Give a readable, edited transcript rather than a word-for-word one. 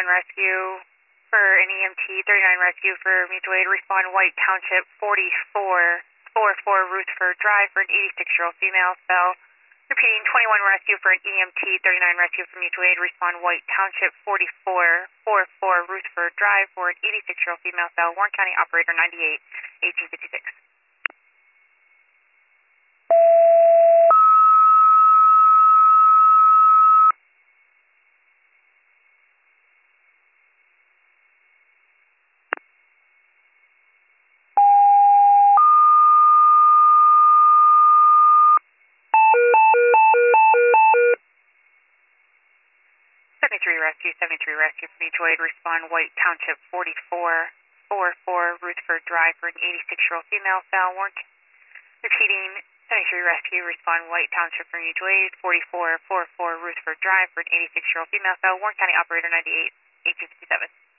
21 rescue for an EMT, 39 rescue for mutual aid, respond White Township 4444 Rutherford Drive for an 86-year-old female cell. Repeating, 21 rescue for an EMT, 39 rescue for mutual aid, respond White Township 4444 Rutherford Drive for an 86-year-old female cell, Warren County operator 98, 1856. 73 rescue for mutual aid, respond White Township 4444 Rutherford Drive for an 86-year-old female cell, Warren. Repeating, 73 rescue, respond White Township for mutual aid, 4444 Rutherford Drive for an 86-year-old female cell, Warren County operator 98, 1857.